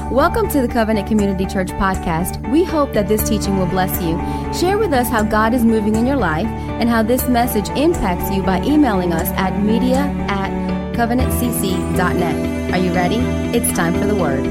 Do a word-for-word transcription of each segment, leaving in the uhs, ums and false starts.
Welcome to the Covenant Community Church podcast. We hope that this teaching will bless you. Share with us how God is moving in your life and how this message impacts you by emailing us at media at covenant c c dot net. Are you ready? It's time for the word.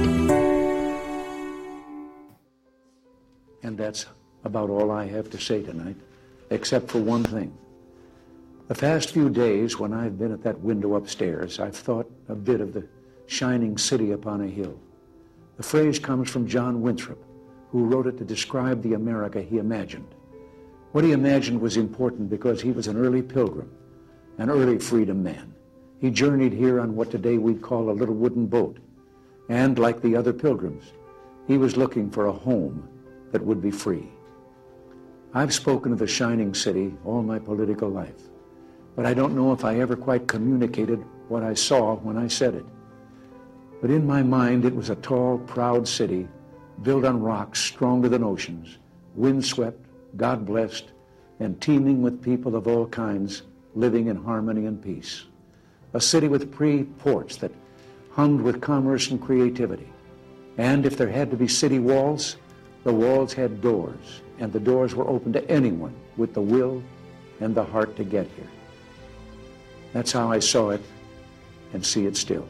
And that's about all I have to say tonight, except for one thing. The past few days when I've been at that window upstairs, I've thought a bit of the shining city upon a hill. The phrase comes from John Winthrop, who wrote it to describe the America he imagined. What he imagined was important because he was an early pilgrim, an early freedom man. He journeyed here on what today we'd call a little wooden boat. And like the other pilgrims, he was looking for a home that would be free. I've spoken of the shining city all my political life, but I don't know if I ever quite communicated what I saw when I said it. But in my mind, it was a tall, proud city built on rocks stronger than oceans, windswept, God-blessed, and teeming with people of all kinds living in harmony and peace. A city with pretty ports that hummed with commerce and creativity. And if there had to be city walls, the walls had doors, and the doors were open to anyone with the will and the heart to get here. That's how I saw it and see it still.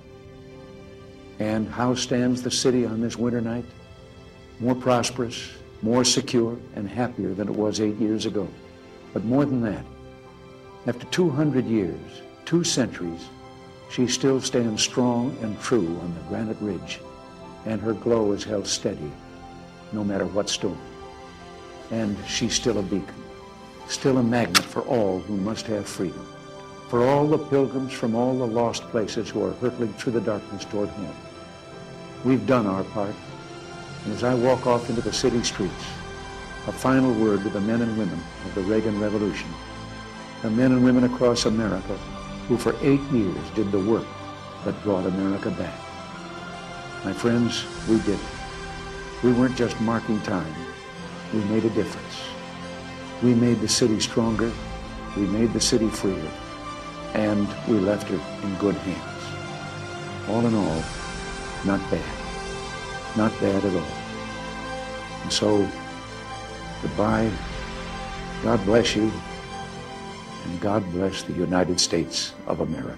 And how stands the city on this winter night? More prosperous, more secure, and happier than it was eight years ago. But more than that, after two hundred years, two centuries, she still stands strong and true on the granite ridge, and her glow is held steady no matter what storm. And she's still a beacon, still a magnet for all who must have freedom, for all the pilgrims from all the lost places who are hurtling through the darkness toward home. We've done our part, and as I walk off into the city streets, a final word to the men and women of the Reagan Revolution, the men and women across America who for eight years did the work that brought America back. My friends, we did it. We weren't just marking time. We made a difference. We made the city stronger, we made the city freer, and we left her in good hands. All in all, not bad. Not bad at all. And so, goodbye. God bless you. And God bless the United States of America.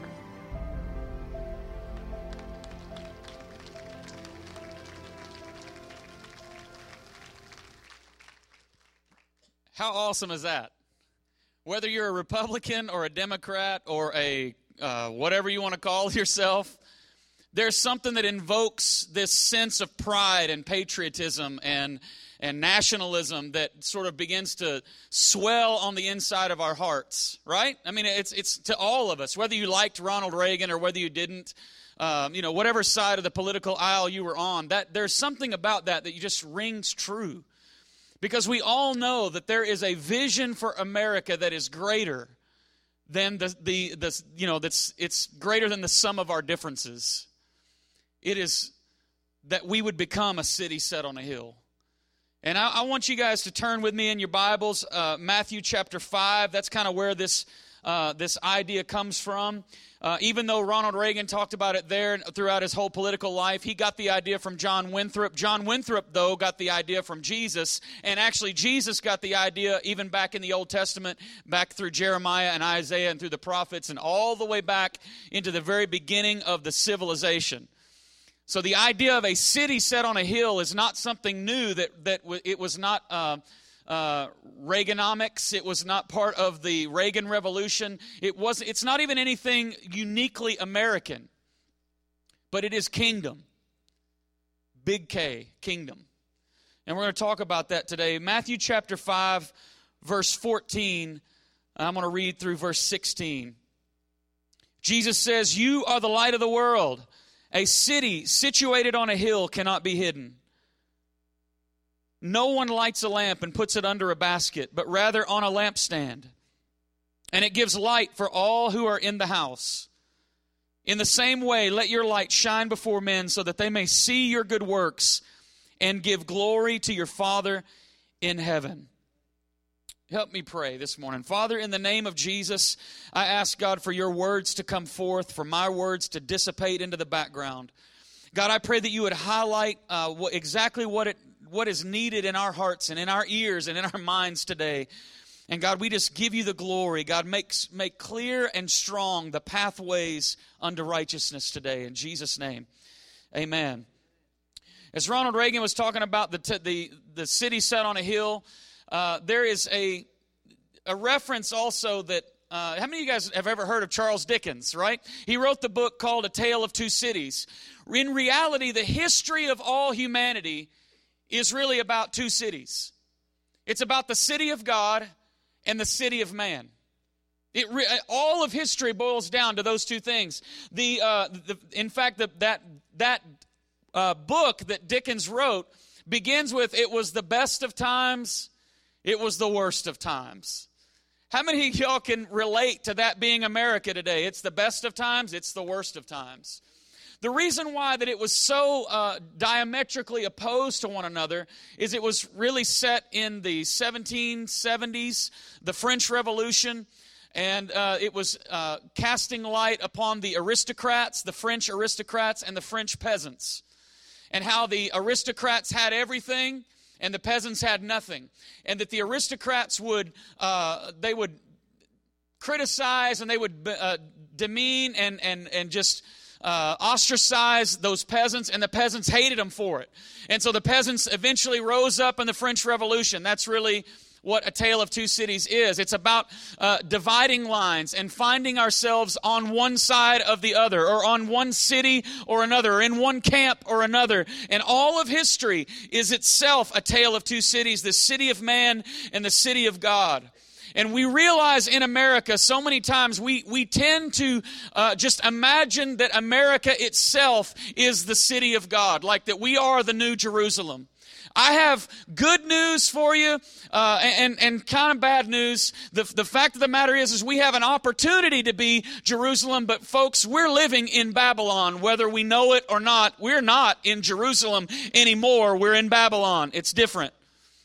How awesome is that? Whether you're a Republican or a Democrat or a uh, whatever you want to call yourself, there's something that invokes this sense of pride and patriotism and and nationalism that sort of begins to swell on the inside of our hearts, right? I mean, it's it's to all of us, whether you liked Ronald Reagan or whether you didn't, um, you know, whatever side of the political aisle you were on, that there's something about that that just rings true. Because we all know that there is a vision for America that is greater than the, the, the you know, that's it's greater than the sum of our differences. It is that we would become a city set on a hill. And I, I want you guys to turn with me in your Bibles, uh, Matthew chapter five. That's kind of where this uh, this idea comes from. Uh, even though Ronald Reagan talked about it there throughout his whole political life, he got the idea from John Winthrop. John Winthrop, though, got the idea from Jesus. And actually, Jesus got the idea even back in the Old Testament, back through Jeremiah and Isaiah and through the prophets and all the way back into the very beginning of the civilization. So the idea of a city set on a hill is not something new. That that it was not uh, uh, Reaganomics. It was not part of the Reagan Revolution. It was. It's not even anything uniquely American. But it is kingdom. Big K, kingdom. And we're going to talk about that today. Matthew chapter five, verse fourteen. I'm going to read through verse sixteen. Jesus says, "You are the light of the world. A city situated on a hill cannot be hidden. No one lights a lamp and puts it under a basket, but rather on a lampstand. And it gives light for all who are in the house. In the same way, let your light shine before men so that they may see your good works and give glory to your Father in heaven." Help me pray this morning. Father, in the name of Jesus, I ask God for your words to come forth, for my words to dissipate into the background. God, I pray that you would highlight uh, what, exactly what it what is needed in our hearts and in our ears and in our minds today. And God, we just give you the glory. God, make, make clear and strong the pathways unto righteousness today. In Jesus' name, amen. As Ronald Reagan was talking about the t- the, the city set on a hill, uh, there is a, a reference also that, uh, how many of you guys have ever heard of Charles Dickens, right? He wrote the book called A Tale of Two Cities. In reality, the history of all humanity is really about two cities. It's about the city of God and the city of man. It re- all of history boils down to those two things. The, uh, the in fact, the, that that uh, book that Dickens wrote begins with, "It was the best of times, it was the worst of times." How many of y'all can relate to that being America today? It's the best of times, it's the worst of times. The reason why that it was so uh, diametrically opposed to one another is it was really set in the seventeen seventies, the French Revolution, and uh, it was uh, casting light upon the aristocrats, the French aristocrats, and the French peasants, and how the aristocrats had everything and the peasants had nothing, and that the aristocrats would uh, they would criticize and they would uh, demean and and and just Uh, ostracized those peasants, and the peasants hated them for it. And so the peasants eventually rose up in the French Revolution. That's really what A Tale of Two Cities is. It's about uh, dividing lines and finding ourselves on one side of the other, or on one city or another, or in one camp or another. And all of history is itself a tale of two cities, the city of man and the city of God. And we realize in America, so many times we, we tend to uh, just imagine that America itself is the city of God, like that we are the New Jerusalem. I have good news for you uh, and, and kind of bad news. The, the fact of the matter is, is we have an opportunity to be Jerusalem, but folks, we're living in Babylon, whether we know it or not. We're not in Jerusalem anymore. We're in Babylon. It's different.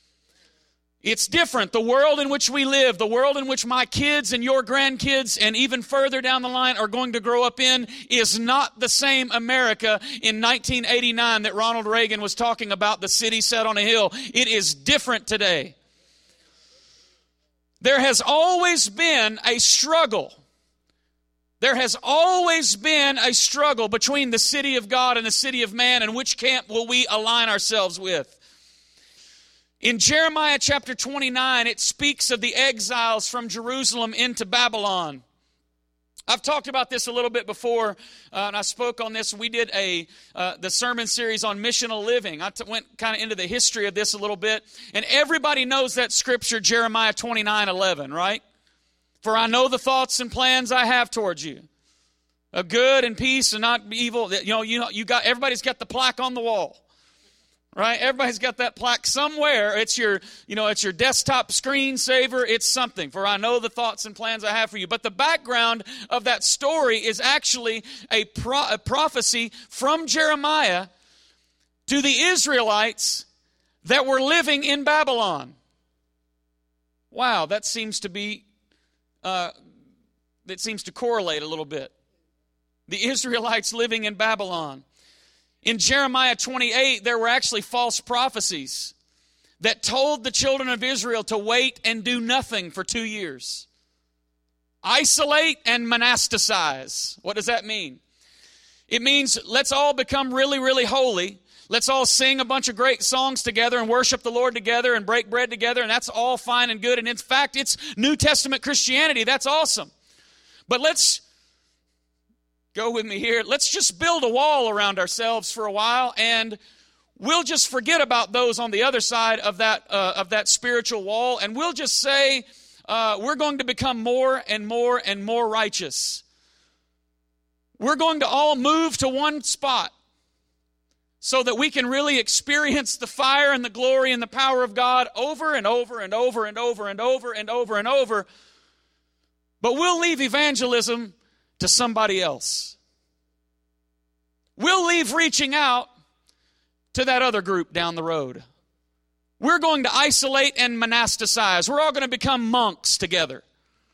It's different. The world in which we live, the world in which my kids and your grandkids and even further down the line are going to grow up in, is not the same America in nineteen eighty-nine that Ronald Reagan was talking about, the city set on a hill. It is different today. There has always been a struggle. There has always been a struggle between the city of God and the city of man, and which camp will we align ourselves with? In Jeremiah chapter twenty-nine, it speaks of the exiles from Jerusalem into Babylon. I've talked about this a little bit before, uh, and I spoke on this. We did a uh, the sermon series on missional living. I t- went kind of into the history of this a little bit, and everybody knows that scripture, Jeremiah twenty-nine eleven, right? For I know the thoughts and plans I have towards you, of good and peace and not evil. You know, you know, you got everybody's got the plaque on the wall. Right? Everybody's got that plaque somewhere. It's your, you know, it's your desktop screensaver. It's something. For I know the thoughts and plans I have for you. But the background of that story is actually a, pro- a prophecy from Jeremiah to the Israelites that were living in Babylon. Wow, that seems to be, uh, that seems to correlate a little bit. The Israelites living in Babylon. In Jeremiah twenty-eight, there were actually false prophecies that told the children of Israel to wait and do nothing for two years. Isolate and monasticize. What does that mean? It means let's all become really, really holy. Let's all sing a bunch of great songs together and worship the Lord together and break bread together, and that's all fine and good. And in fact, it's New Testament Christianity. That's awesome. But let's go with me here. Let's just build a wall around ourselves for a while, and we'll just forget about those on the other side of that uh, of that spiritual wall, and we'll just say uh, we're going to become more and more and more righteous. We're going to all move to one spot so that we can really experience the fire and the glory and the power of God over and over and over and over and over and over and over. But we'll leave evangelism to somebody else. We'll leave reaching out to that other group down the road. We're going to isolate and monasticize. We're all going to become monks together.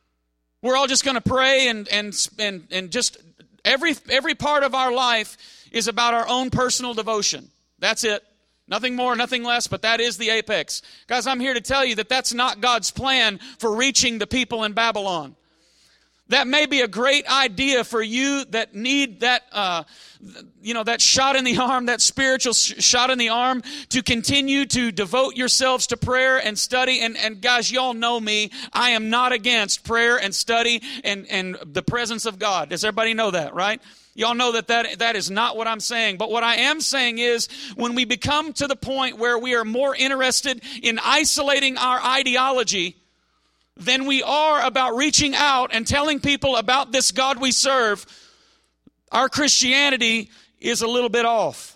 We're all just going to pray and and and and just every every part of our life is about our own personal devotion. That's it. Nothing more, nothing less, but that is the apex. Guys, I'm here to tell you that that's not God's plan for reaching the people in Babylon. That may be a great idea for you that need that, uh, you know, that shot in the arm, that spiritual sh- shot in the arm to continue to devote yourselves to prayer and study. And, and guys, y'all know me. I am not against prayer and study and, and the presence of God. Does everybody know that, right? Y'all know that, that that is not what I'm saying. But what I am saying is when we become to the point where we are more interested in isolating our ideology than we are about reaching out and telling people about this God we serve, our Christianity is a little bit off.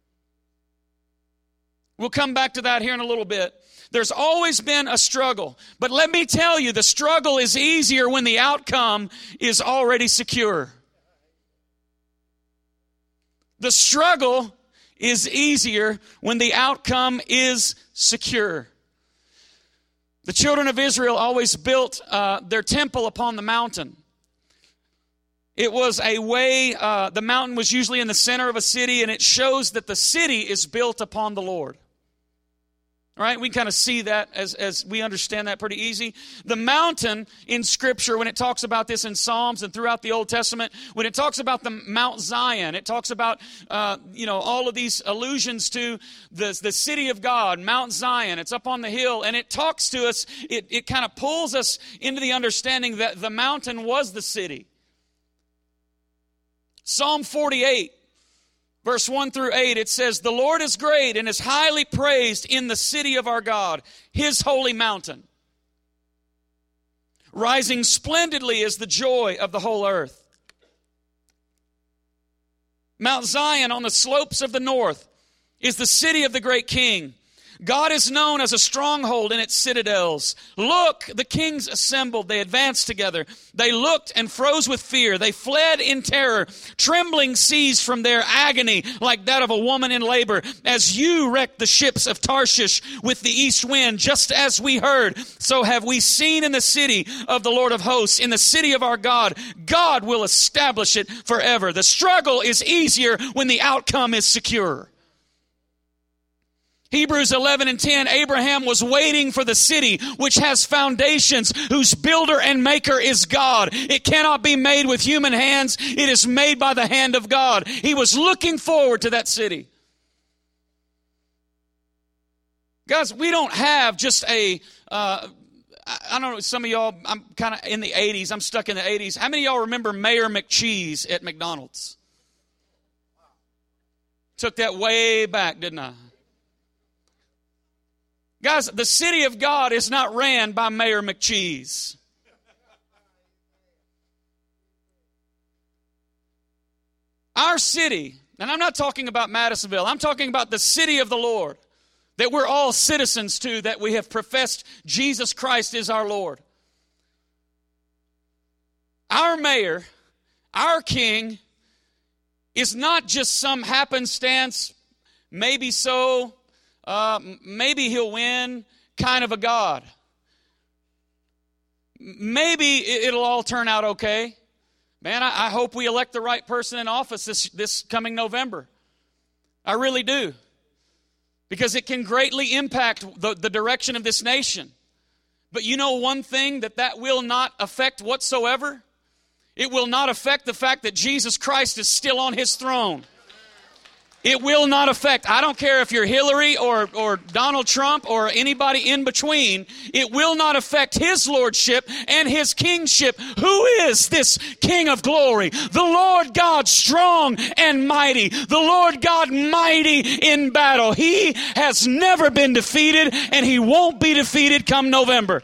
We'll come back to that here in a little bit. There's always been a struggle. But let me tell you, the struggle is easier when the outcome is already secure. The struggle is easier when the outcome is secure. The children of Israel always built uh, their temple upon the mountain. It was a way, uh, the mountain was usually in the center of a city, and it shows that the city is built upon the Lord. All right, we kind of see that as, as we understand that pretty easy. The mountain in Scripture, when it talks about this in Psalms and throughout the Old Testament, when it talks about the Mount Zion, it talks about, uh, you know, all of these allusions to the, the city of God, Mount Zion. It's up on the hill, and it talks to us, it, it kind of pulls us into the understanding that the mountain was the city. Psalm forty-eight. Verse one through eight, it says, "The Lord is great and is highly praised in the city of our God, His holy mountain. Rising splendidly is the joy of the whole earth. Mount Zion on the slopes of the north is the city of the great King. God is known as a stronghold in its citadels. Look, the kings assembled. They advanced together. They looked and froze with fear. They fled in terror. Trembling seized from their agony like that of a woman in labor. As you wrecked the ships of Tarshish with the east wind, just as we heard, so have we seen in the city of the Lord of hosts, in the city of our God. God will establish it forever." The struggle is easier when the outcome is secure. Hebrews eleven and ten, Abraham was waiting for the city which has foundations, whose builder and maker is God. It cannot be made with human hands. It is made by the hand of God. He was looking forward to that city. Guys, we don't have just a, uh, I don't know, some of y'all, I'm kind of in the eighties. I'm stuck in the eighties. How many of y'all remember Mayor McCheese at McDonald's? Took that way back, didn't I? Guys, the city of God is not ran by Mayor McCheese. Our city, and I'm not talking about Madisonville, I'm talking about the city of the Lord, that we're all citizens to, that we have professed Jesus Christ is our Lord. Our mayor, our king, is not just some happenstance, maybe so, Uh, maybe he'll win kind of a God. Maybe it'll all turn out okay. Man, I, I hope we elect the right person in office this, this coming November. I really do. Because it can greatly impact the, the direction of this nation. But you know one thing that that will not affect whatsoever? It will not affect the fact that Jesus Christ is still on His throne. It will not affect, I don't care if you're Hillary or, or Donald Trump or anybody in between, it will not affect His lordship and His kingship. Who is this King of glory? The Lord God strong and mighty. The Lord God mighty in battle. He has never been defeated, and He won't be defeated come November.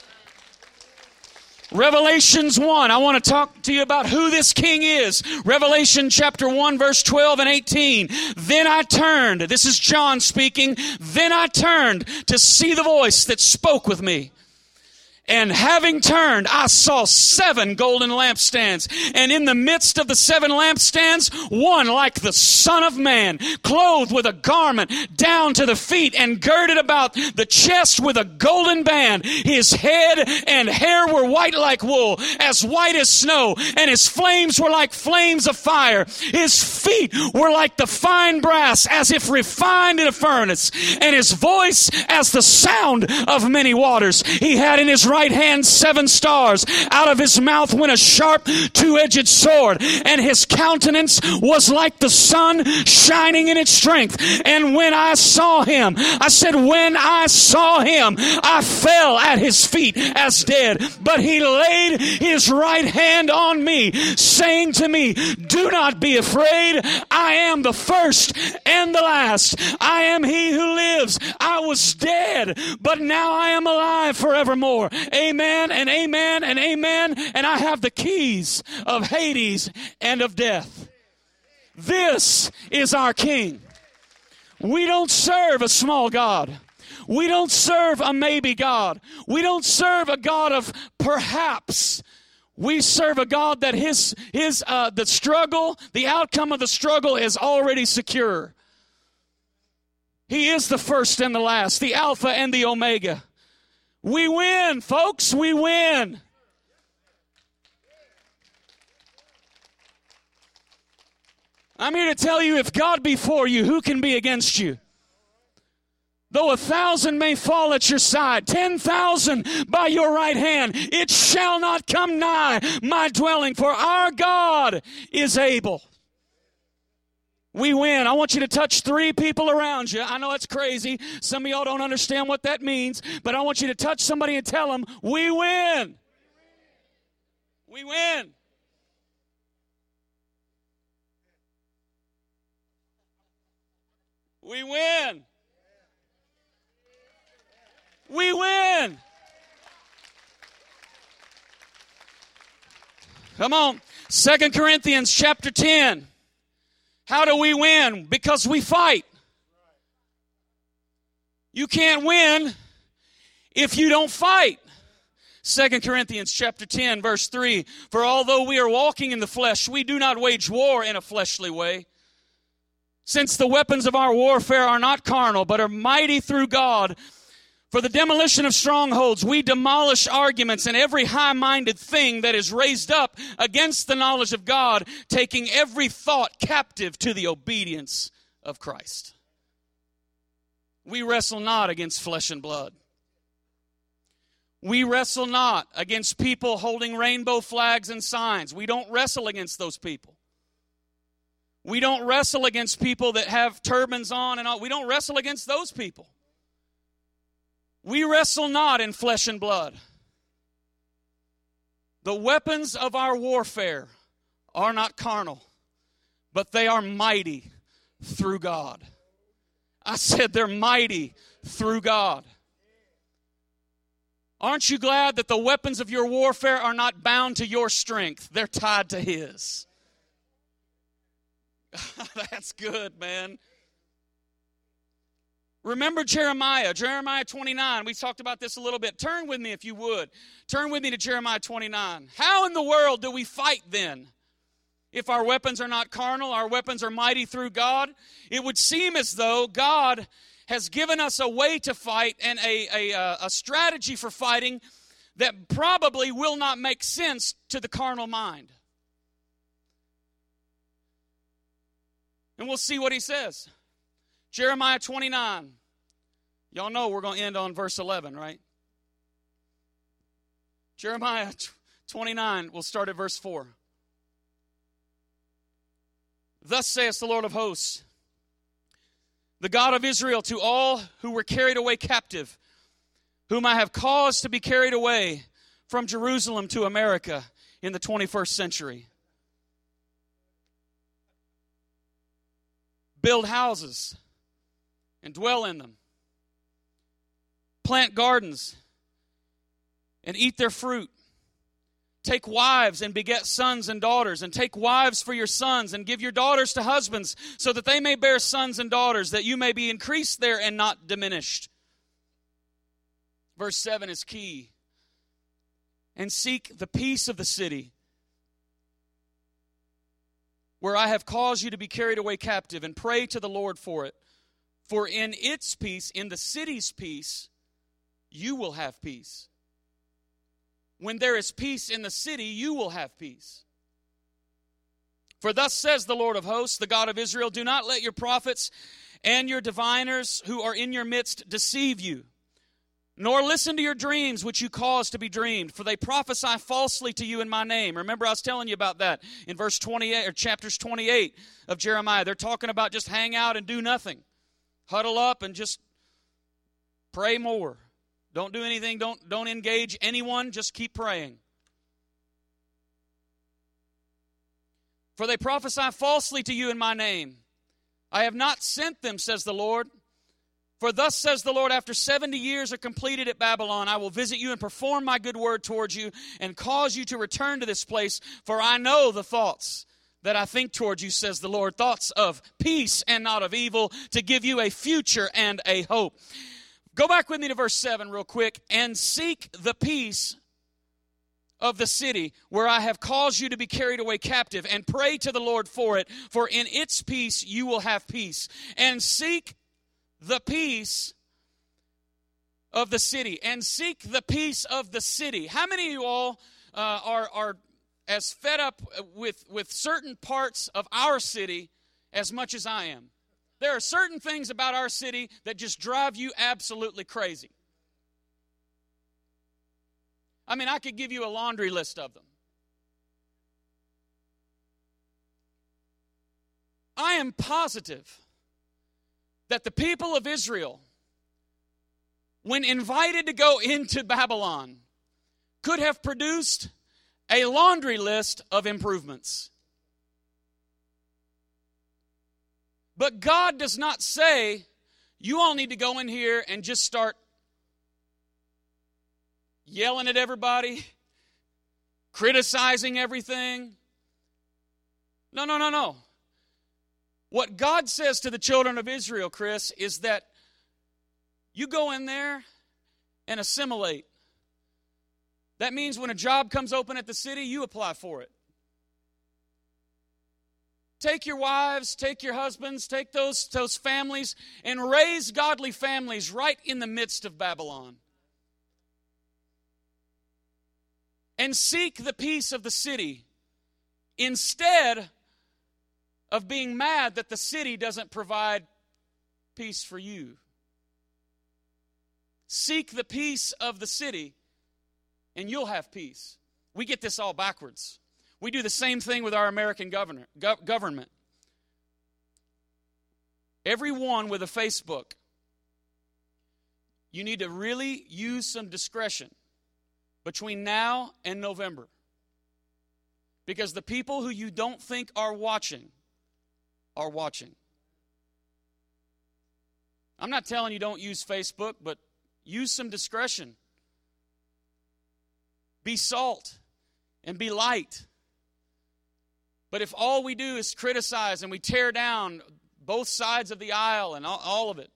Revelations one, I want to talk to you about who this king is. Revelation chapter one, verse twelve and eighteen. Then I turned, this is John speaking, then I turned to see the voice that spoke with me. And having turned, I saw seven golden lampstands. And in the midst of the seven lampstands, one like the Son of Man, clothed with a garment down to the feet and girded about the chest with a golden band. His head and hair were white like wool, as white as snow, and his flames were like flames of fire. His feet were like the fine brass, as if refined in a furnace, and his voice as the sound of many waters. He had in his right right hand seven stars. Out of his mouth went a sharp two-edged sword, and his countenance was like the sun shining in its strength. And when I saw him, I said, when I saw him, I fell at his feet as dead. But he laid his right hand on me, saying to me, do not be afraid. I am the first and the last. I am he who lives. I was dead, but now I am alive forevermore. Amen and amen and amen. And I have the keys of Hades and of death. This is our King. We don't serve a small God. We don't serve a maybe God. We don't serve a God of perhaps. We serve a God that his, his, uh, the struggle, the outcome of the struggle is already secure. He is the first and the last, the Alpha and the Omega. We win, folks, we win. I'm here to tell you, if God be for you, who can be against you? Though a thousand may fall at your side, ten thousand by your right hand, it shall not come nigh my dwelling, for our God is able. We win. I want you to touch three people around you. I know it's crazy. Some of y'all don't understand what that means, but I want you to touch somebody and tell them, we win. We win. We win. We win. Come on. Second Corinthians chapter ten. How do we win? Because we fight. You can't win if you don't fight. Second Corinthians chapter ten, verse three. For although we are walking in the flesh, we do not wage war in a fleshly way. Since the weapons of our warfare are not carnal, but are mighty through God, for the demolition of strongholds, we demolish arguments and every high-minded thing that is raised up against the knowledge of God, taking every thought captive to the obedience of Christ. We wrestle not against flesh and blood. We wrestle not against people holding rainbow flags and signs. We don't wrestle against those people. We don't wrestle against people that have turbans on and all. We don't wrestle against those people. We wrestle not in flesh and blood. The weapons of our warfare are not carnal, but they are mighty through God. I said they're mighty through God. Aren't you glad that the weapons of your warfare are not bound to your strength? They're tied to His. That's good, man. Remember Jeremiah, Jeremiah twenty-nine. We talked about this a little bit. Turn with me if you would. Turn with me to Jeremiah twenty-nine. How in the world do we fight then? If our weapons are not carnal, our weapons are mighty through God. It would seem as though God has given us a way to fight and a, a, a strategy for fighting that probably will not make sense to the carnal mind. And we'll see what he says. Jeremiah twenty-nine. Y'all know we're going to end on verse eleven, right? Jeremiah twenty-nine, we'll start at verse four. Thus saith the Lord of hosts, the God of Israel, to all who were carried away captive, whom I have caused to be carried away from Jerusalem to America in the twenty-first century. Build houses and dwell in them. Plant gardens and eat their fruit. Take wives and beget sons and daughters, and take wives for your sons, and give your daughters to husbands, so that they may bear sons and daughters, that you may be increased there and not diminished. Verse seven is key. and seek the peace of the city where I have caused you to be carried away captive, and pray to the Lord for it. For in its peace, in the city's peace, you will have peace. When there is peace in the city, you will have peace. For thus says the Lord of hosts, the God of Israel, do not let your prophets and your diviners who are in your midst deceive you, nor listen to your dreams which you cause to be dreamed, for they prophesy falsely to you in my name. Remember, I was telling you about that in verse twenty-eight, or chapters twenty-eight of Jeremiah. They're talking about just hang out and do nothing. Huddle up and just pray more. Don't do anything. Don't, don't engage anyone. Just keep praying. For they prophesy falsely to you in my name. I have not sent them, says the Lord. For thus says the Lord, after seventy years are completed at Babylon, I will visit you and perform my good word towards you and cause you to return to this place. For I know the thoughts that I think towards you, says the Lord, thoughts of peace and not of evil, to give you a future and a hope. Go back with me to verse seven real quick. And seek the peace of the city where I have caused you to be carried away captive, and pray to the Lord for it. For in its peace you will have peace. And seek the peace of the city. And seek the peace of the city. How many of you all uh, are, are as fed up with, with certain parts of our city as much as I am? There are certain things about our city that just drive you absolutely crazy. I mean, I could give you a laundry list of them. I am positive that the people of Israel, when invited to go into Babylon, could have produced a laundry list of improvements. But God does not say, you all need to go in here and just start yelling at everybody, criticizing everything. No, no, no, no. What God says to the children of Israel, Chris, is that you go in there and assimilate. That means when a job comes open at the city, you apply for it. Take your wives, take your husbands, take those, those families, and raise godly families right in the midst of Babylon. And seek the peace of the city instead of being mad that the city doesn't provide peace for you. Seek the peace of the city and you'll have peace. We get this all backwards. We do the same thing with our American governor, gov- government. Everyone with a Facebook, you need to really use some discretion between now and November. Because the people who you don't think are watching are watching. I'm not telling you don't use Facebook, but use some discretion. Be salt and be light. But if all we do is criticize and we tear down both sides of the aisle and all, all of it,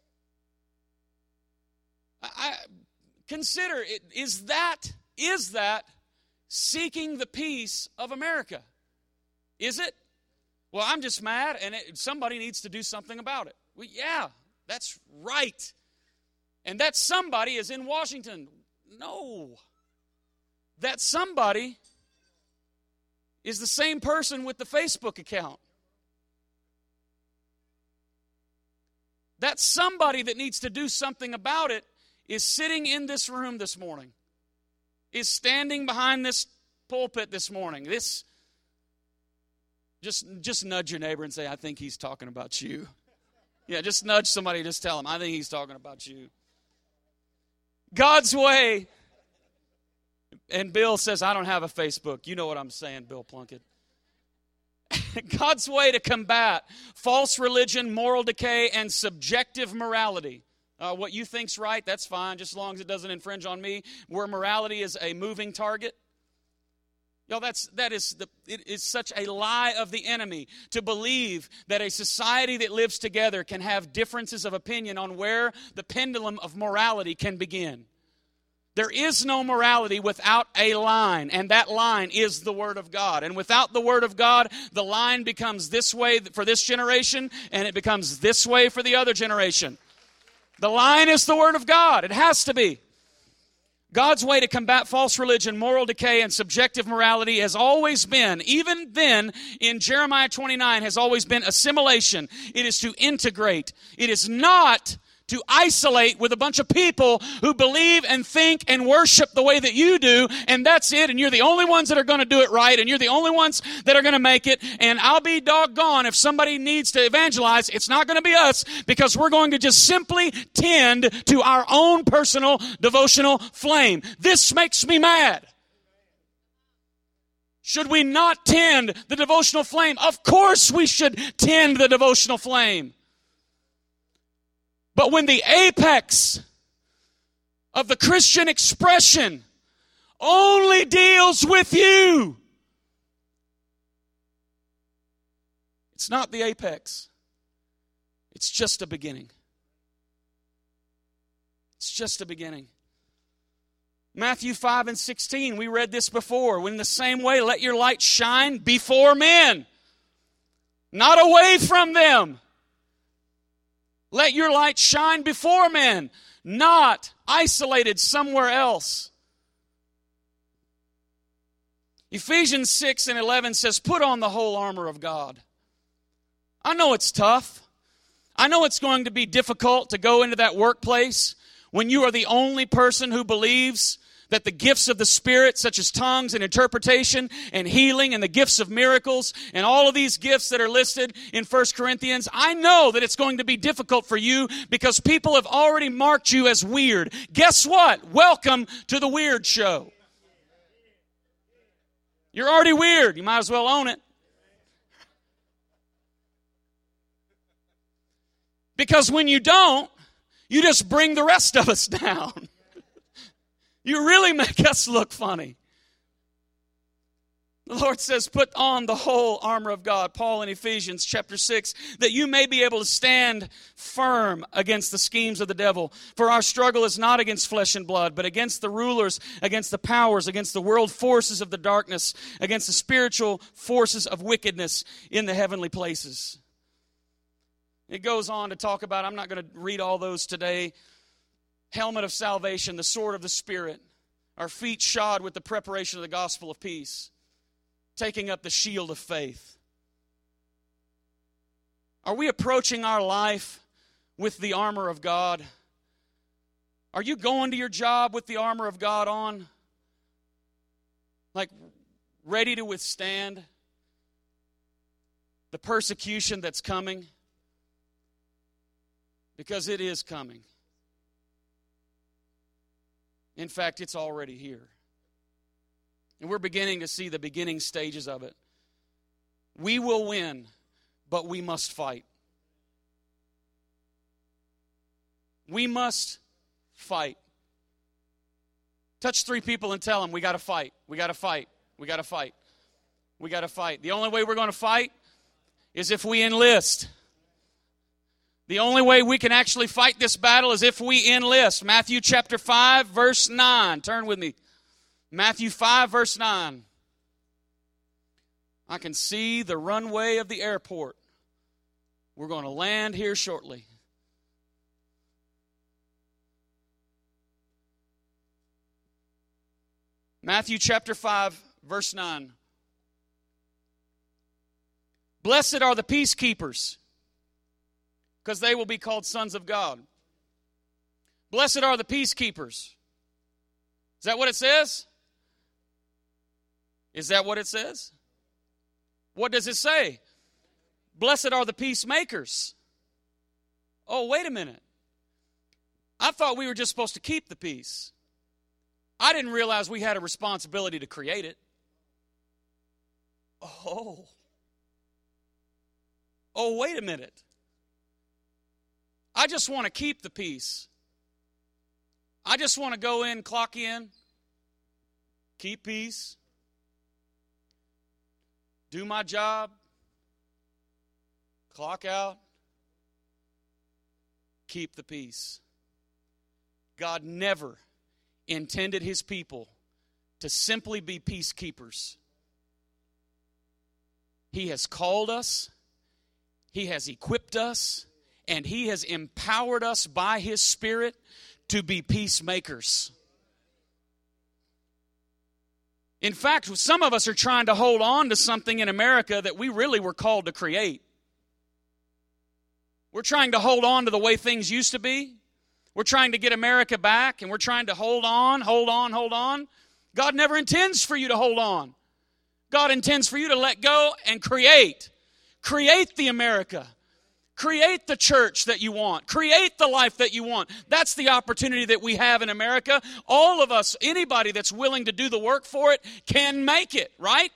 I, I consider it, is that is that seeking the peace of America? Is it? Well, I'm just mad, and it, somebody needs to do something about it. Well, yeah, that's right. And that somebody is in Washington. No. That somebody is the same person with the Facebook account. That somebody that needs to do something about it is sitting in this room this morning, is standing behind this pulpit this morning. This Just, just nudge your neighbor and say, I think he's talking about you. Yeah, just nudge somebody, just tell them, I think he's talking about you. God's way. And Bill says, I don't have a Facebook. You know what I'm saying, Bill Plunkett. God's way to combat false religion, moral decay, and subjective morality. Uh, what you think's right, that's fine, just as long as it doesn't infringe on me. Where morality is a moving target. Y'all, that's, that is, the, it is such a lie of the enemy to believe that a society that lives together can have differences of opinion on where the pendulum of morality can begin. There is no morality without a line, and that line is the Word of God. And without the Word of God, the line becomes this way for this generation, and it becomes this way for the other generation. The line is the Word of God. It has to be. God's way to combat false religion, moral decay, and subjective morality has always been, even then in Jeremiah twenty-nine, has always been assimilation. It is to integrate. It is not to isolate with a bunch of people who believe and think and worship the way that you do, and that's it, and you're the only ones that are going to do it right, and you're the only ones that are going to make it, and I'll be doggone if somebody needs to evangelize, it's not going to be us, because we're going to just simply tend to our own personal devotional flame. This makes me mad. Should we not tend the devotional flame? Of course we should tend the devotional flame. But when the apex of the Christian expression only deals with you, it's not the apex. It's just a beginning. It's just a beginning. Matthew five and sixteen, we read this before. In the same way, let your light shine before men, not away from them. Let your light shine before men, not isolated somewhere else. Ephesians six and eleven says, put on the whole armor of God. I know it's tough. I know it's going to be difficult to go into that workplace when you are the only person who believes that the gifts of the Spirit, such as tongues and interpretation and healing and the gifts of miracles and all of these gifts that are listed in First Corinthians, I know that it's going to be difficult for you because people have already marked you as weird. Guess what? Welcome to the weird show. You're already weird. You might as well own it. Because when you don't, you just bring the rest of us down. You really make us look funny. The Lord says, put on the whole armor of God, Paul in Ephesians chapter six, that you may be able to stand firm against the schemes of the devil. For our struggle is not against flesh and blood, but against the rulers, against the powers, against the world forces of the darkness, against the spiritual forces of wickedness in the heavenly places. It goes on to talk about, I'm not going to read all those today, helmet of salvation, the sword of the Spirit, our feet shod with the preparation of the gospel of peace, taking up the shield of faith. Are we approaching our life with the armor of God? Are you going to your job with the armor of God on? Like ready to withstand the persecution that's coming? Because it is coming. In fact, it's already here. And we're beginning to see the beginning stages of it. We will win, but we must fight. We must fight. Touch three people and tell them, we got to fight. We got to fight. We got to fight. We got to fight. The only way we're going to fight is if we enlist. The only way we can actually fight this battle is if we enlist. Matthew chapter five, verse nine. Turn with me. Matthew five, verse nine. I can see the runway of the airport. We're going to land here shortly. Matthew chapter five, verse nine. Blessed are the peacekeepers, because they will be called sons of God. Blessed are the peacekeepers. Is that what it says? Is that what it says? What does it say? Blessed are the peacemakers. Oh, wait a minute. I thought we were just supposed to keep the peace. I didn't realize we had a responsibility to create it. Oh. Oh, wait a minute. I just want to keep the peace. I just want to go in, clock in, keep peace, do my job, clock out, keep the peace. God never intended his people to simply be peacekeepers. He has called us, he has equipped us, and he has empowered us by his Spirit to be peacemakers. In fact, some of us are trying to hold on to something in America that we really were called to create. We're trying to hold on to the way things used to be. We're trying to get America back, and we're trying to hold on, hold on, hold on. God never intends for you to hold on. God intends for you to let go and create. Create the America. Create the church that you want. Create the life that you want. That's the opportunity that we have in America. All of us, anybody that's willing to do the work for it, can make it, right?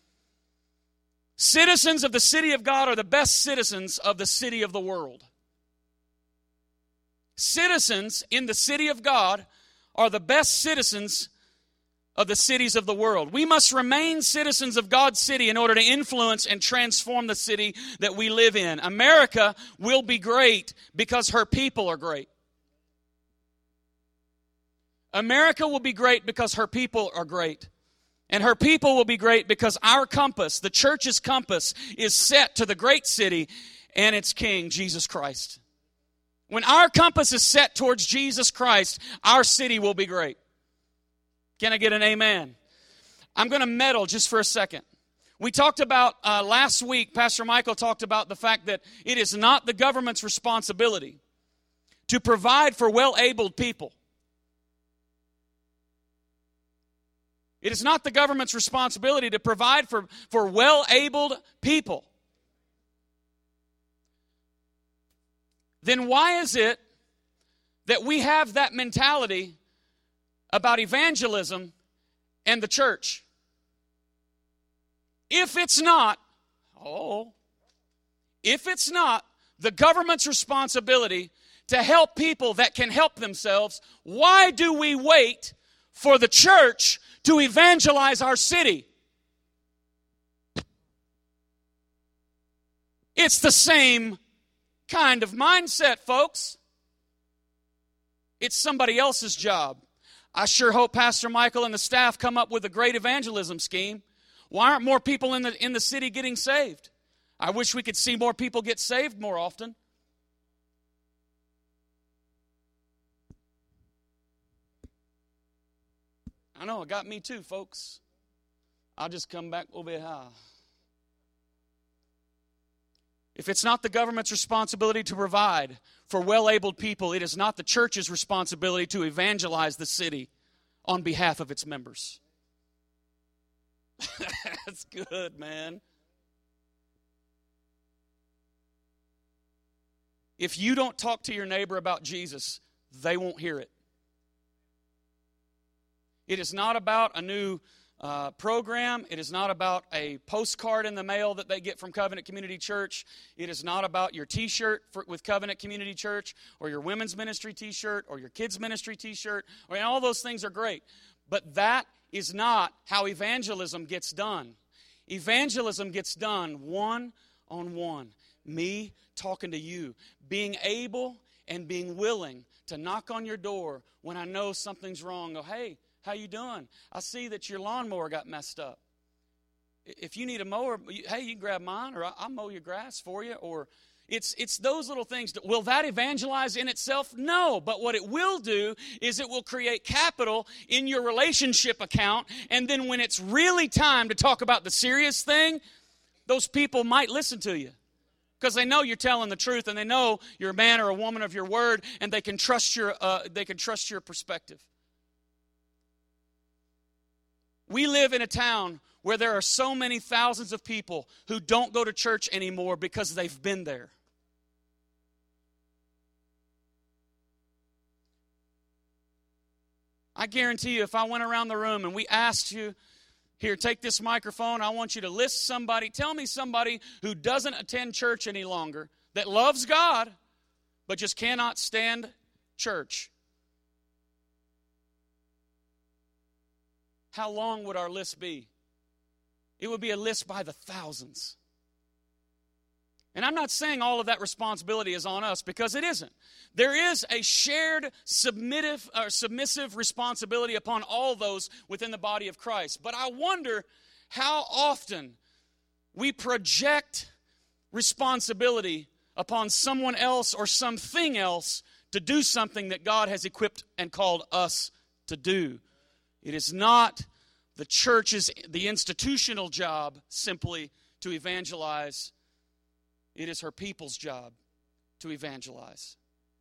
Citizens of the city of God are the best citizens of the city of the world. Citizens in the city of God are the best citizens of the cities of the world. We must remain citizens of God's city in order to influence and transform the city that we live in. America will be great because her people are great. America will be great because her people are great. And her people will be great because our compass, the church's compass, is set to the great city and its king, Jesus Christ. When our compass is set towards Jesus Christ, our city will be great. Can I get an amen? I'm going to meddle just for a second. We talked about, uh, last week, Pastor Michael talked about the fact that it is not the government's responsibility to provide for well-abled people. It is not the government's responsibility to provide for, for well-abled people. Then why is it that we have that mentality about evangelism and the church? If it's not, oh, if it's not the government's responsibility to help people that can help themselves, why do we wait for the church to evangelize our city? It's the same kind of mindset, folks. It's somebody else's job. I sure hope Pastor Michael and the staff come up with a great evangelism scheme. Why aren't more people in the in the city getting saved? I wish we could see more people get saved more often. I know, it got me too, folks. I'll just come back over here. If it's not the government's responsibility to provide for well-abled people, it is not the church's responsibility to evangelize the city on behalf of its members. That's good, man. If you don't talk to your neighbor about Jesus, they won't hear it. It is not about a new uh, program. It is not about a postcard in the mail that they get from Covenant Community Church. It is not about your t-shirt for, with Covenant Community Church, or your women's ministry t-shirt, or your kids' ministry t-shirt. Or, and all those things are great. But that is not how evangelism gets done. Evangelism gets done one-on-one. Me talking to you. Being able and being willing to knock on your door when I know something's wrong. Go, hey, how you doing? I see that your lawnmower got messed up. If you need a mower, hey, you can grab mine, or I'll mow your grass for you. Or it's it's those little things. Will that evangelize in itself? No. But what it will do is it will create capital in your relationship account. And then when it's really time to talk about the serious thing, those people might listen to you. Because they know you're telling the truth, and they know you're a man or a woman of your word, and they can trust your uh, they can trust your perspective. We live in a town where there are so many thousands of people who don't go to church anymore because they've been there. I guarantee you, if I went around the room and we asked you, here, take this microphone, I want you to list somebody, tell me somebody who doesn't attend church any longer, that loves God, but just cannot stand church. How long would our list be? It would be a list by the thousands. And I'm not saying all of that responsibility is on us, because it isn't. There is a shared submissive, or submissive responsibility upon all those within the body of Christ. But I wonder how often we project responsibility upon someone else or something else to do something that God has equipped and called us to do. It is not the church's, the institutional job simply to evangelize. It is her people's job to evangelize.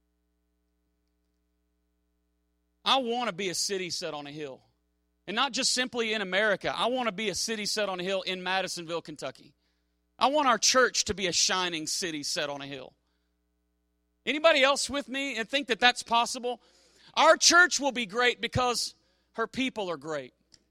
I want to be a city set on a hill. And not just simply in America. I want to be a city set on a hill in Madisonville, Kentucky. I want our church to be a shining city set on a hill. Anybody else with me and think that that's possible? Our church will be great because her people are great.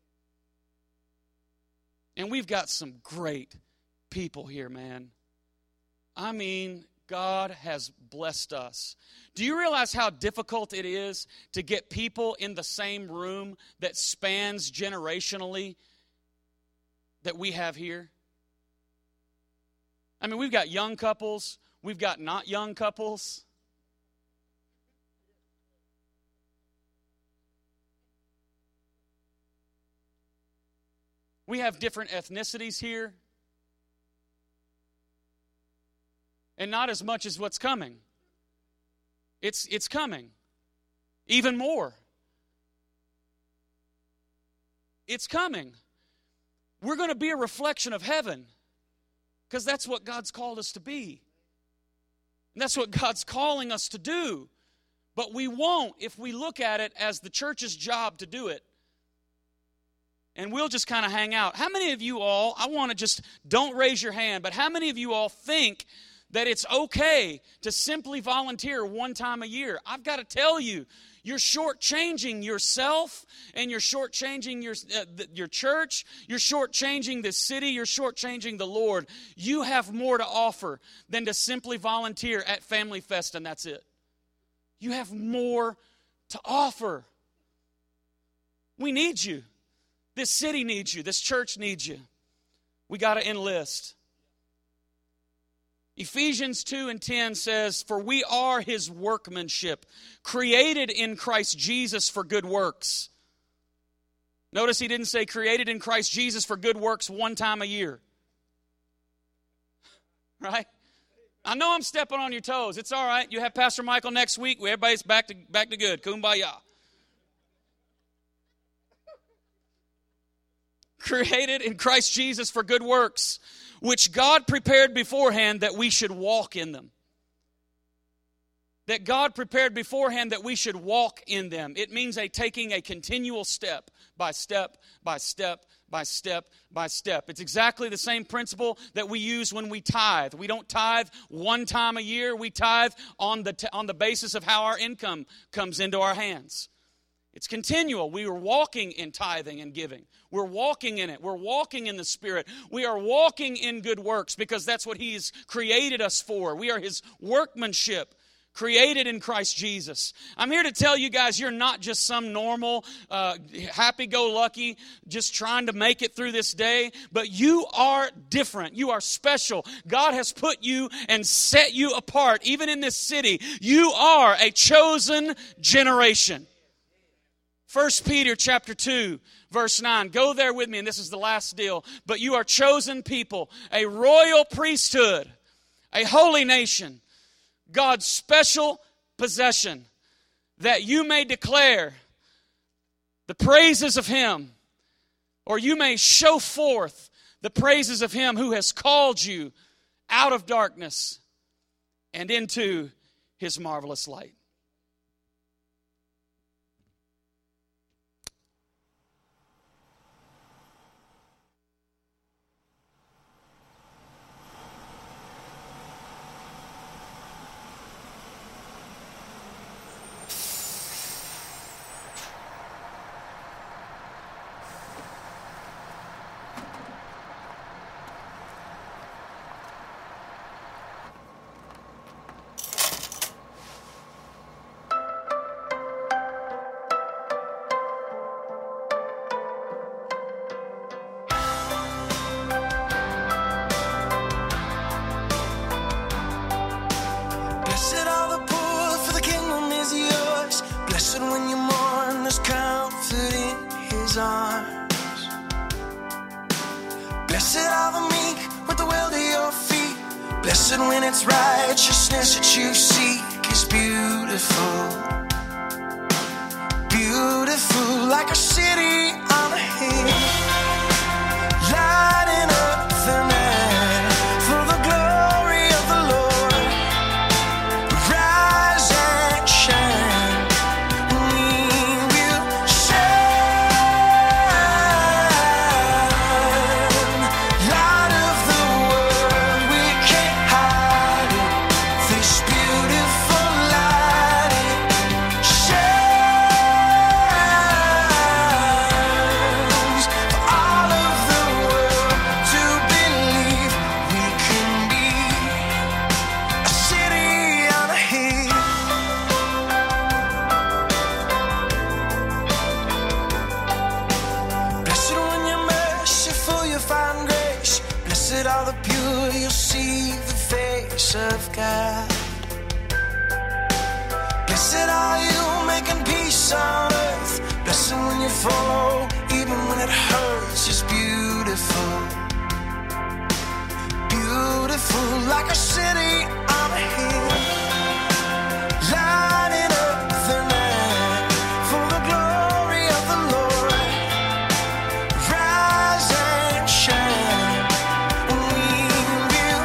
And we've got some great people here, man. I mean, God has blessed us. Do you realize how difficult it is to get people in the same room that spans generationally that we have here? I mean, we've got young couples. We've got not young couples. We have different ethnicities here. And not as much as what's coming. It's, it's coming. Even more. It's coming. We're going to be a reflection of heaven. Because that's what God's called us to be. And that's what God's calling us to do. But we won't if we look at it as the church's job to do it. And we'll just kind of hang out. How many of you all, I want to just, don't raise your hand, but how many of you all think that it's okay to simply volunteer one time a year? I've got to tell you, you're shortchanging yourself, and you're shortchanging your, uh, your church, you're shortchanging the city, you're shortchanging the Lord. You have more to offer than to simply volunteer at Family Fest and that's it. You have more to offer. We need you. This city needs you. This church needs you. We got to enlist. Ephesians two and ten says, "For we are His workmanship, created in Christ Jesus for good works." Notice he didn't say created in Christ Jesus for good works one time a year. Right? I know I'm stepping on your toes. It's all right. You have Pastor Michael next week. Everybody's back to, back to good. Kumbaya. Created in Christ Jesus for good works, which God prepared beforehand that we should walk in them. That God prepared beforehand that we should walk in them. It means a taking a continual step by step by step by step by step. It's exactly the same principle that we use when we tithe. We don't tithe one time a year. We tithe on the t- on the basis of how our income comes into our hands. It's continual. We are walking in tithing and giving. We're walking in it. We're walking in the Spirit. We are walking in good works because that's what He's created us for. We are His workmanship, created in Christ Jesus. I'm here to tell you guys, you're not just some normal, uh, happy-go-lucky, just trying to make it through this day, but you are different. You are special. God has put you and set you apart, even in this city. You are a chosen generation. First Peter chapter two, verse nine. Go there with me, and this is the last deal. But you are chosen people, a royal priesthood, a holy nation, God's special possession, that you may declare the praises of Him, or you may show forth the praises of Him who has called you out of darkness and into His marvelous light. his arms. Blessed are the meek with the will to your feet. Blessed when it's righteousness that you seek is beautiful. Beautiful like a city on a hill, lighting up the night for the glory of the Lord. Rise and shine, we will shine. Light of the world, we can't hide it. This beautiful light, it shines for all of the world to believe we can be a city on a hill. Blessed when you're merciful, you'll find grace. Blessed are the pure, you'll see the face of God. Blessed are you making peace on earth. Blessed when you follow, even when it hurts. It's beautiful. Beautiful like a city on a hill, lighting up the night for the glory of the Lord. Rise and shine, we will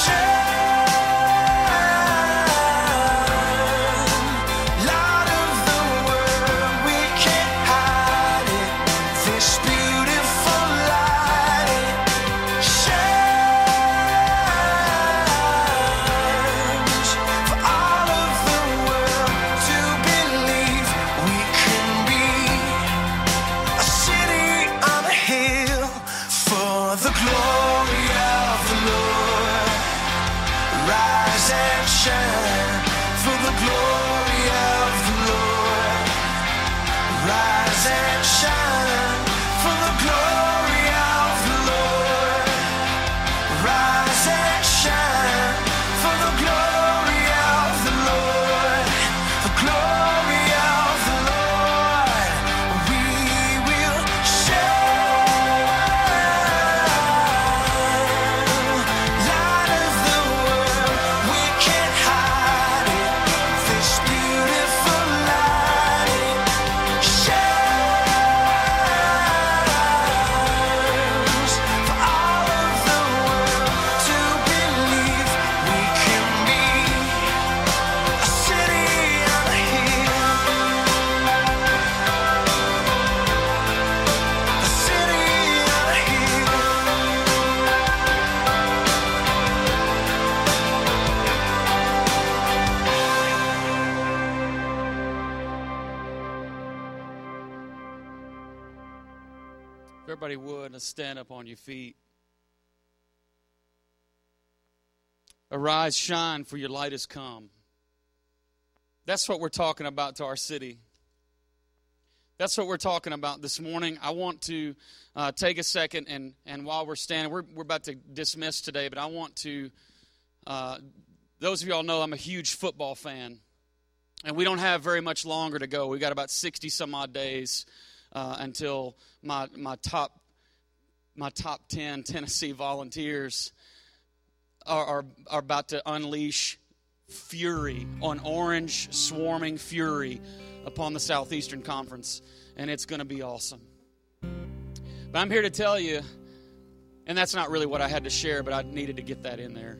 shine. Light of the world, we can't hide it. This beautiful light, it shines for all of the world to believe we can be a city on a hill for the glory of the Lord. Rise and shine for the glory of the Lord. Rise and shine for the glory of the Lord. Rise and shine for the glory of the Lord. The glory of the Lord, we will shine. Light of the world, we can't hide it. This beautiful light, it shines for all of the world to believe we can be a city on a hill. A city on a hill. If everybody would, let's stand up on your feet. Arise, shine, for your light has come. That's what we're talking about to our city. That's what we're talking about this morning. I want to uh, take a second, and, and while we're standing, we're, we're about to dismiss today, but I want to, uh, those of you all know I'm a huge football fan, and we don't have very much longer to go. We got about sixty some odd days uh, until my my top my top ten Tennessee Volunteers are, are are about to unleash fury on orange swarming fury upon the Southeastern Conference, and it's going to be awesome. But I'm here to tell you, and that's not really what I had to share, but I needed to get that in there.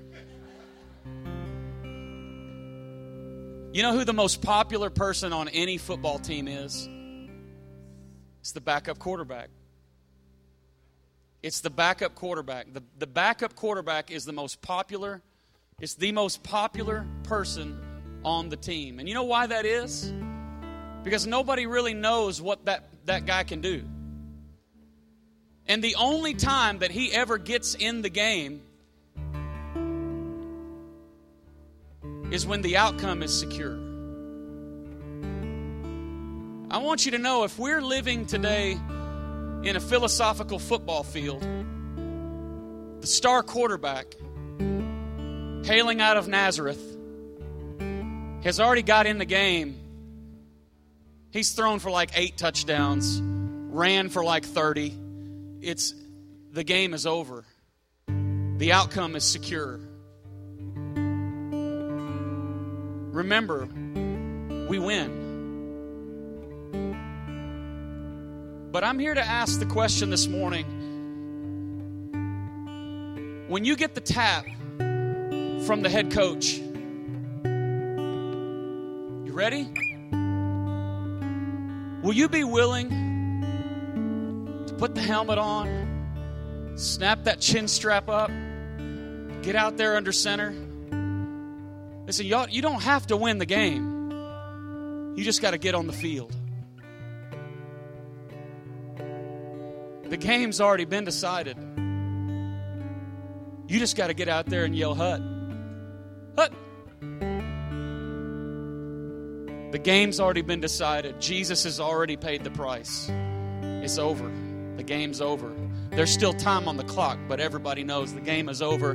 You know who the most popular person on any football team is? It's the backup quarterback. It's the backup quarterback. The, the backup quarterback is the most popular, it's the most popular person on the team. And you know why that is? Because nobody really knows what that, that guy can do. And the only time that he ever gets in the game is when the outcome is secure. I want you to know, if we're living today in a philosophical football field, the star quarterback, hailing out of Nazareth, has already got in the game. He's thrown for like eight touchdowns, ran for like thirty. It's the game is over. The outcome is secure. Remember, we win. But I'm here to ask the question this morning. When you get the tap from the head coach, you ready? Will you be willing to put the helmet on, snap that chin strap up, get out there under center? Listen, y'all, you don't have to win the game. You just got to get on the field. The game's already been decided. You just got to get out there and yell, Hut. Hut. The game's already been decided. Jesus has already paid the price. It's over. The game's over. There's still time on the clock, but everybody knows the game is over.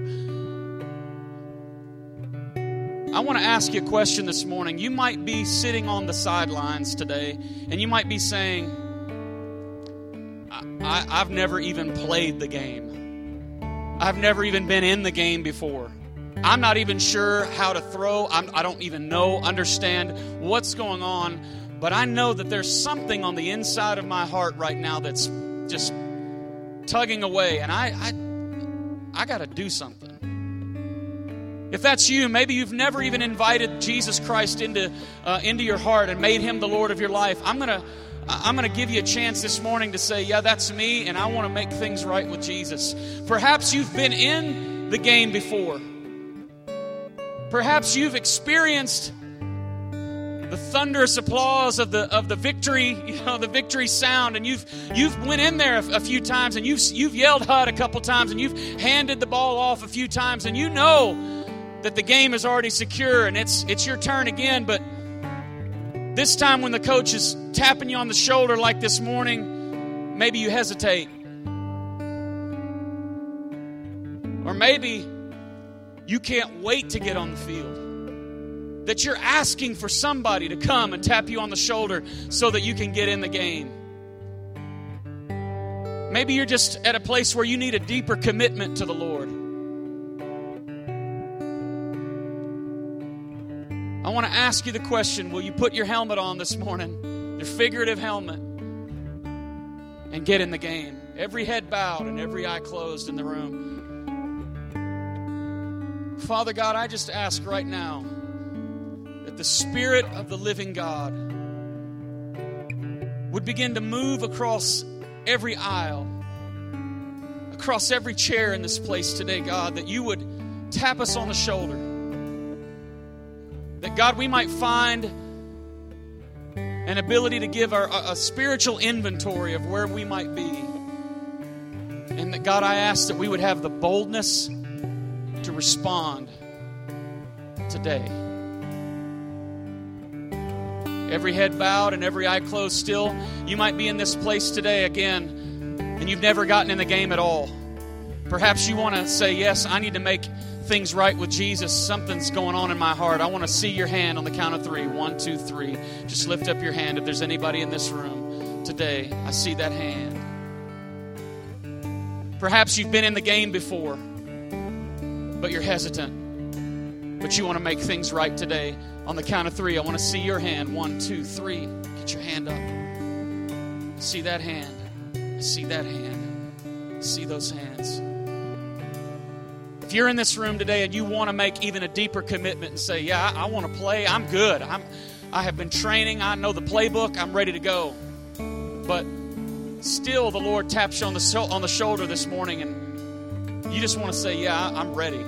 I want to ask you a question this morning. You might be sitting on the sidelines today, and you might be saying, I, I, I've never even played the game. I've never even been in the game before. I'm not even sure how to throw. I'm, I don't even know, understand what's going on. But I know that there's something on the inside of my heart right now that's just tugging away. And I, I, I got to do something. If that's you, maybe you've never even invited Jesus Christ into, uh, into your heart and made Him the Lord of your life. I'm going to I'm going to give you a chance this morning to say, yeah, that's me, and I want to make things right with Jesus. Perhaps you've been in the game before. Perhaps you've experienced the thunderous applause of the of the victory, you know, the victory sound, and you've you've went in there a, a few times, and you've you've yelled Hut a couple times, and you've handed the ball off a few times, and you know that the game is already secure, and it's it's your turn again. But this time when the coach is tapping you on the shoulder like this morning, maybe you hesitate. Or maybe you can't wait to get on the field. That you're asking for somebody to come and tap you on the shoulder so that you can get in the game. Maybe you're just at a place where you need a deeper commitment to the Lord. I want to ask you the question, will you put your helmet on this morning, your figurative helmet, and get in the game? Every head bowed and every eye closed in the room. Father God, I just ask right now that the Spirit of the living God would begin to move across every aisle, across every chair in this place today, God, that you would tap us on the shoulder. That, God, we might find an ability to give our, a, a spiritual inventory of where we might be. And that, God, I ask that we would have the boldness to respond today. Every head bowed and every eye closed still. You might be in this place today again, and you've never gotten in the game at all. Perhaps you want to say, yes, I need to make things right with Jesus. Something's going on in my heart. I want to see your hand on the count of three. One, two, three. Just lift up your hand if there's anybody in this room today. I see that hand. Perhaps you've been in the game before, but you're hesitant. But you want to make things right today. On the count of three, I want to see your hand. One, two, three. Get your hand up. See that hand. See that hand. See those hands. If you're in this room today and you want to make even a deeper commitment and say, yeah, I, I want to play, I'm good. I'm, I have been training. I know the playbook. I'm ready to go. But still the Lord taps you on the, so, on the shoulder this morning and you just want to say, yeah, I, I'm ready.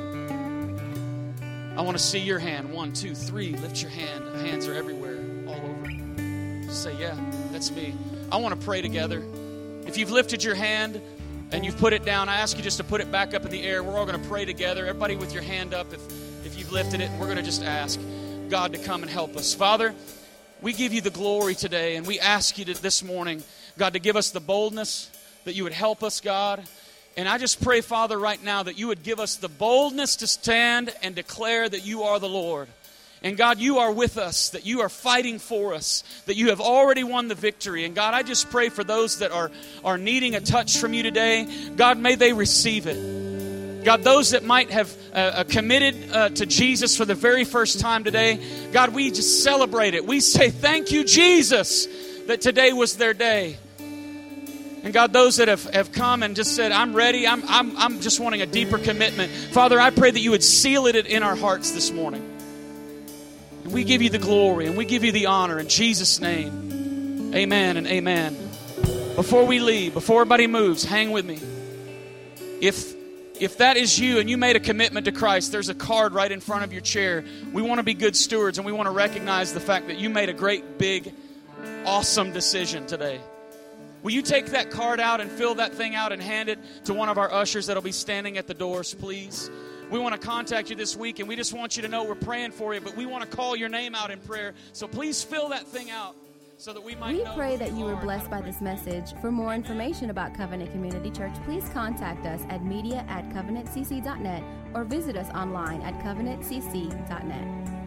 I want to see your hand. One, two, three. Lift your hand. The hands are everywhere, all over. Just say, yeah, that's me. I want to pray together. If you've lifted your hand and you've put it down, I ask you just to put it back up in the air. We're all going to pray together. Everybody with your hand up, if, if you've lifted it, we're going to just ask God to come and help us. Father, we give you the glory today, and we ask you to, this morning, God, to give us the boldness, that you would help us, God. And I just pray, Father, right now that you would give us the boldness to stand and declare that you are the Lord. And God, you are with us, that you are fighting for us, that you have already won the victory. And God, I just pray for those that are, are needing a touch from you today. God, may they receive it. God, those that might have uh, committed uh, to Jesus for the very first time today, God, we just celebrate it. We say, thank you, Jesus, that today was their day. And God, those that have, have come and just said, I'm ready, I'm, I'm, I'm just wanting a deeper commitment. Father, I pray that you would seal it in our hearts this morning. And we give you the glory and we give you the honor in Jesus' name. Amen and amen. Before we leave, before everybody moves, hang with me. If, if that is you and you made a commitment to Christ, there's a card right in front of your chair. We want to be good stewards and we want to recognize the fact that you made a great, big, awesome decision today. Will you take that card out and fill that thing out and hand it to one of our ushers that'll be standing at the doors, please? We want to contact you this week, and we just want you to know we're praying for you, but we want to call your name out in prayer. So please fill that thing out so that we might We know pray who that you were are. blessed by this message. For more information about Covenant Community Church, please contact us at media at covenant c c dot net or visit us online at covenant c c dot net.